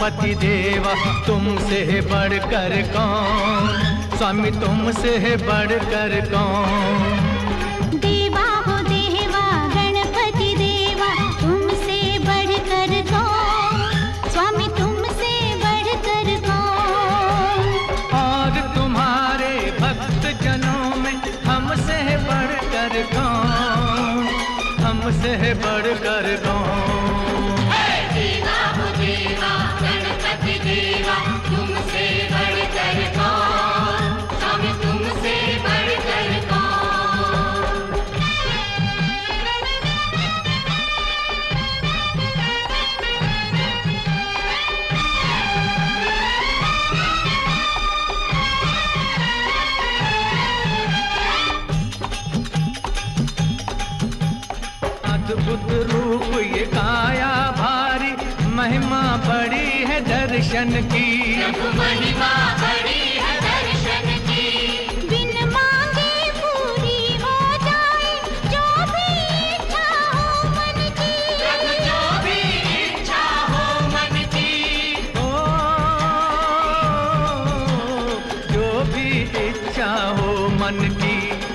गणपति देवा तुमसे बढ़कर कौन, स्वामी तुमसे बढ़कर कौन। देवा हो देवा गणपति देवा तुमसे बढ़कर कौन, स्वामी तुमसे बढ़कर कौन। और तुम्हारे भक्त जनों में हमसे बढ़कर कौन, हमसे बढ़कर कौन। देवा हो देवा गणपति देवा तुमसे बढ़कर कौन, स्वामी तुमसे बढ़कर कौन। अद्भुत रूप ये काया भारी, महिमा बड़ी है दर्शन की, महिमा बड़ी है दर्शन की। बिन मांगे पूरी हो जाए जो भी इच्छा हो मन की, जो भी इच्छा हो मन की। ओ जो भी इच्छा हो मन की।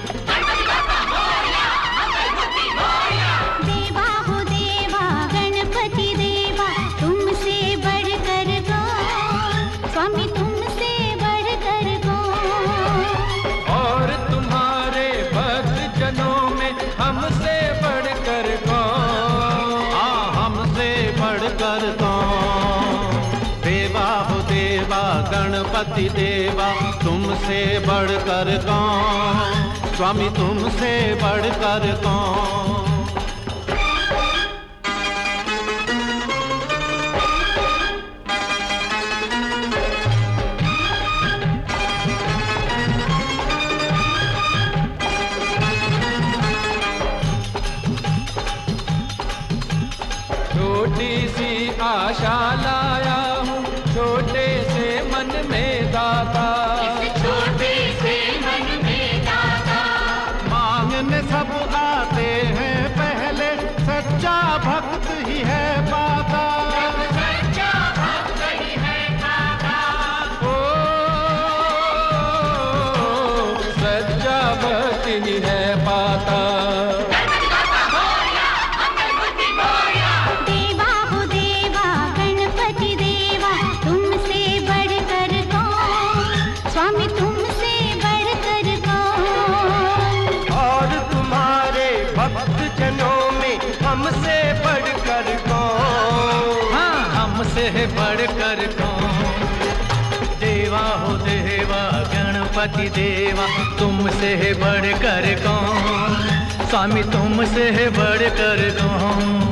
देवा हो देवा गणपति देवा तुमसे बढ़कर कौन, स्वामी तुमसे बढ़कर कौन। और तुम्हारे भक्त जनों में हमसे बढ़कर कौन, हाँ हमसे बढ़कर कौन। देवा हो देवा गणपति देवा तुमसे बढ़कर कौन, स्वामी तुमसे बढ़कर कौन। छोटी सी आशा लाया हूँ छोटे से मन में दाता, छोटे से मन में दाता। मांगने सब आते हैं पहले सच्चा भक्त ही है पाता। सच्चा भक्त ही है पाता। ओ सच्चा भक्त ही है पाता। देवा हो देवा गणपति देवा तुमसे बढ़कर कौन, स्वामी तुमसे बढ़कर कौन। और तुम्हारे भक्त जनों में हमसे बढ़कर कौन, हाँ हमसे बढ़कर कौन। देवा हो देवा गणपति देवा तुमसे बढ़कर कौन, स्वामी तुमसे बढ़कर कौन।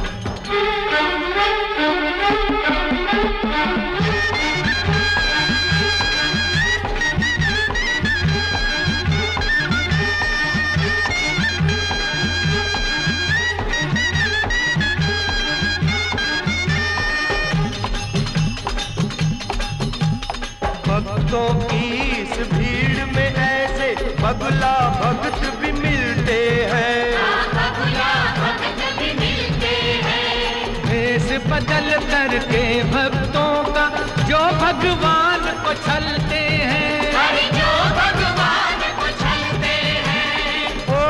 भक्तों की इस भीड़ में ऐसे बगुला भक्त भी मिलते हैं, बगुला भक्त भी मिलते हैं। भेष बदल करके भक्तों का जो भगवान को छलते हैं, अरे जो भगवान को छलते हैं। ओ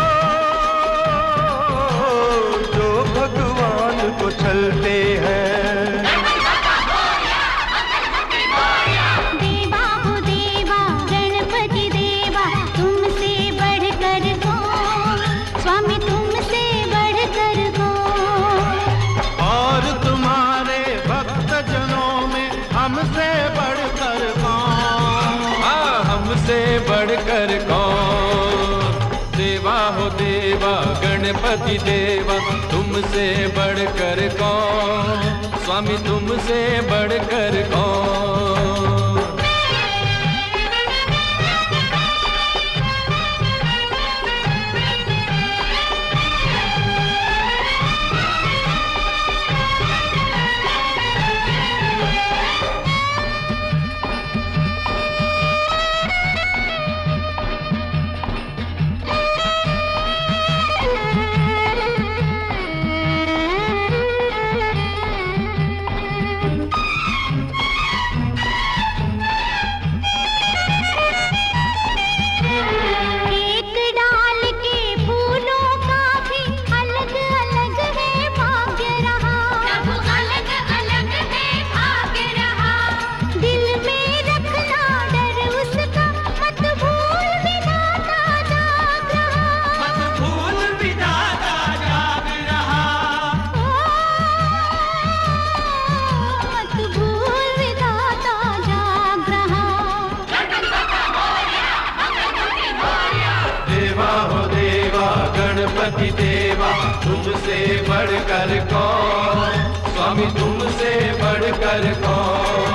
जो भगवान को छलते हैं। देवा हो देवा गणपति देवा तुमसे बढ़कर कौन, स्वामी तुमसे बढ़कर कौन। और तुम्हारे भक्त जनों में हमसे बढ़कर कौन, हाँ हमसे बढ़कर कौन। देवा हो देवा गणपति देवा तुमसे बढ़कर कौन, स्वामी तुमसे बढ़कर कौन। तुमसे बढ़कर कौन, स्वामी तुमसे बढ़कर कौन।